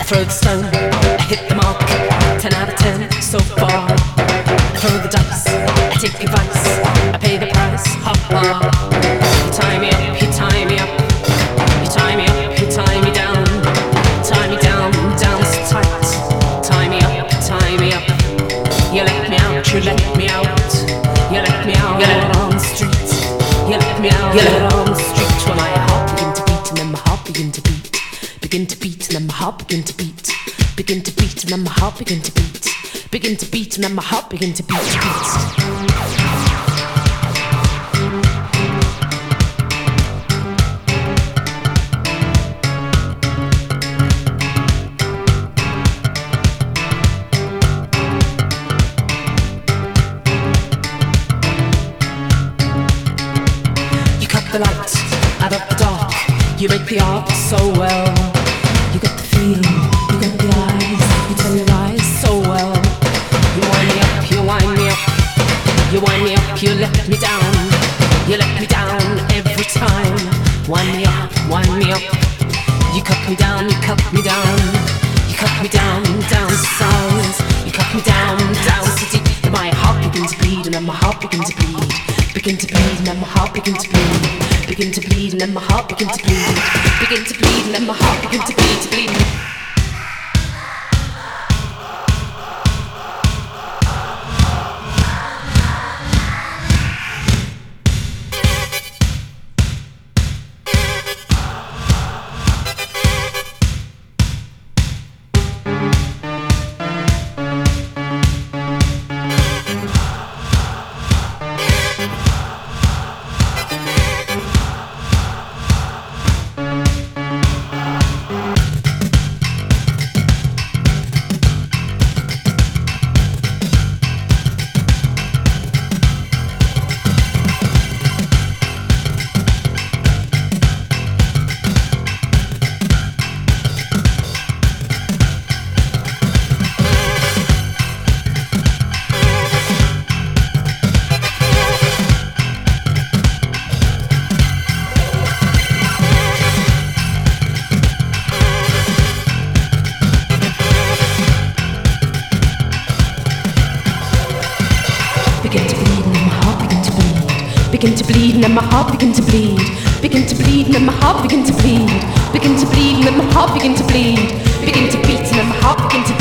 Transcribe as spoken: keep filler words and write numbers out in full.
throw the stone, I hit the mark. Ten out of ten, so far. I throw the dice, I take advice, I pay the price. Ha ha. You tie me up, you tie me up, you tie me up, you tie me down, tie me down, down so tight. Tie me up, tie me up. You let me out, you let me out, you let me out, you let on the street. You let me out, you let on the street. When my heart begin to beat and then my heart begin to beat. Begin to beat and then my heart begin to beat. Begin to beat and then my heart begin to beat. Begin to beat and then my heart begin to beat, beat. You cut the light out of the dark. You make the art so well. You got the feel, you got the eyes, you tell your lies so well. You wind me up, you wind me up, you wind me up, you let me down, you let me down every time. Wind me up, wind me up, you cut me down, you cut me down, you cut me down, down to size. You cut me down, down so deep that my heart begins to bleed, and then my heart begins to bleed, begin to bleed, and then my heart begins to bleed. Begin to bleed and then my heart begin to bleed. Begin to bleed and then my heart begin to bleed, to bleed. Begin to bleed and then my heart begin to bleed. Begin to bleed and then my heart begin to bleed. Begin to bleed and then my heart begin to bleed. Begin to beat and then my heart begin to